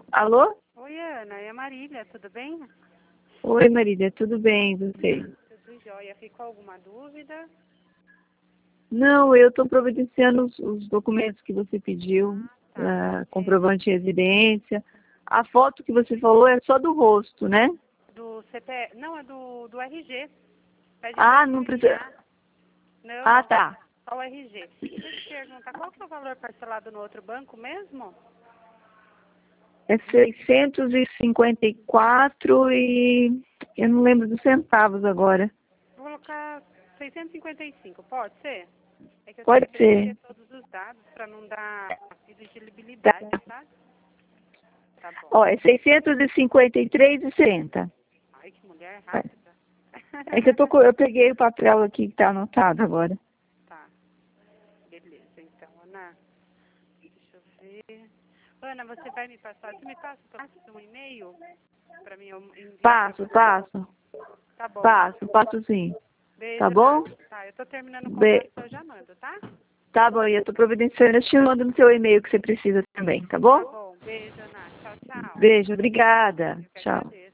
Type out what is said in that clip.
Alô? Oi, Ana, é a Marília, tudo bem? Oi, Marília, tudo bem, e você? Tudo jóia. Ficou alguma dúvida? Não, eu estou providenciando os documentos que você pediu, Tá. comprovante de residência. A foto que você falou é só do rosto, né? Do CPF? Não, é do RG. Pede Ah, pra não enviar. precisa. Não, Ah, não, tá. só o RG. Deixa eu te perguntar, qual que é o valor parcelado no outro banco mesmo? É 654 e eu não lembro dos centavos agora. Vou colocar 655, pode ser? É que eu tenho Pode que ser. preencher todos os dados para não dar Tá. elegibilidade, tá? Tá bom. Ó, é 653,60. Ai, que mulher rápida. É que eu peguei o papel aqui que está anotado agora. Tá, beleza. Então, Ana, deixa eu ver. Ana, você vai me passar, você me passa um e-mail para mim eu enviar para você? Passo. Tá bom. Passo sim. Beijo, Tá bom? Ana. Tá, eu tô terminando o contrato, eu já mando, tá? Tá bom, e eu tô providenciando, eu te mando no seu e-mail que você precisa também, tá Tá bom? bom. Beijo, Ana. Tchau, tchau. Beijo, obrigada. Eu que Tchau. agradeço.